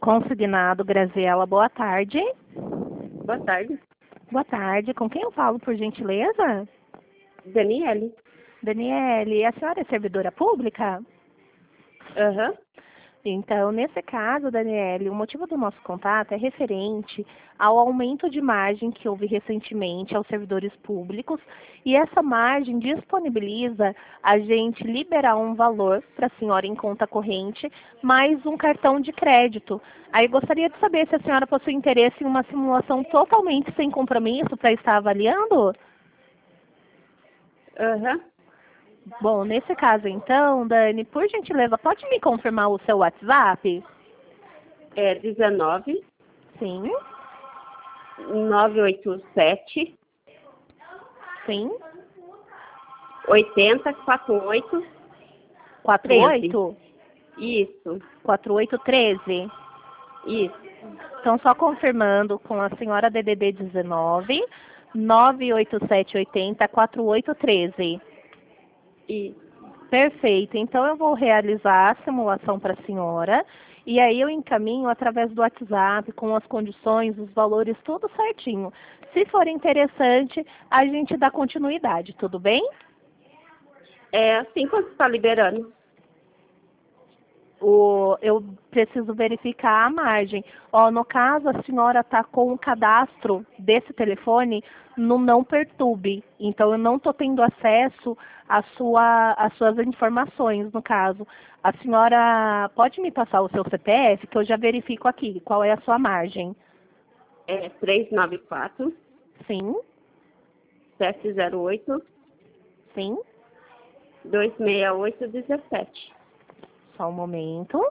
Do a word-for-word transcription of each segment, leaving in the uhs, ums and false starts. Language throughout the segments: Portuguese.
Consignado, Graziela, boa tarde. Boa tarde. Boa tarde. Com quem eu falo, por gentileza? Daniele. Daniele, a senhora é servidora pública? Aham. Então, nesse caso, Daniele, o motivo do nosso contato é referente ao aumento de margem que houve recentemente aos servidores públicos, e essa margem disponibiliza a gente liberar um valor para a senhora em conta corrente, mais um cartão de crédito. Aí gostaria de saber se a senhora possui interesse em uma simulação totalmente sem compromisso para estar avaliando? Aham. Bom, nesse caso então, Dani, por gentileza, pode me confirmar o seu WhatsApp? É dezenove, Sim, nove oito sete, sim. oitenta, quarenta e oito, quatro oito? Isso, quatro oito um três? isso, Então, só confirmando com a senhora D D D dezenove, nove oito sete oitenta, quatro oito um três. isso. Perfeito. Então, eu vou realizar a simulação para a senhora e aí eu encaminho através do WhatsApp com as condições, os valores, tudo certinho. Se for interessante, a gente dá continuidade, tudo bem? É assim quando está liberando. O, eu preciso verificar a margem. Ó, no caso, a senhora está com o cadastro desse telefone no Não Perturbe. Então, eu não estou tendo acesso à sua, às suas informações, no caso. A senhora pode me passar o seu C P F, que eu já verifico aqui qual é a sua margem. É três nove quatro, Sim, sete zero oito, sim. dois seis oito um sete. Só um momento.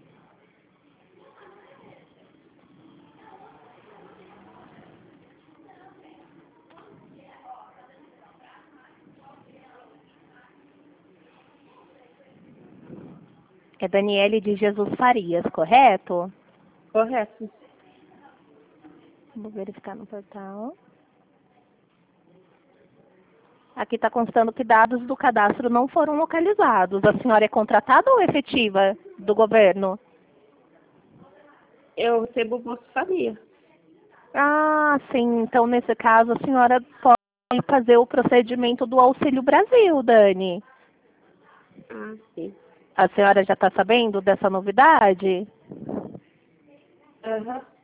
É Daniele de Jesus Farias, correto? Correto. Vou verificar no portal. Aqui está constando que dados do cadastro não foram localizados. A senhora é contratada ou efetiva do governo? Eu recebo Bolsa Família. Ah, sim. Então, nesse caso, a senhora pode fazer o procedimento do Auxílio Brasil, Dani. Ah, sim. A senhora já está sabendo dessa novidade? Aham.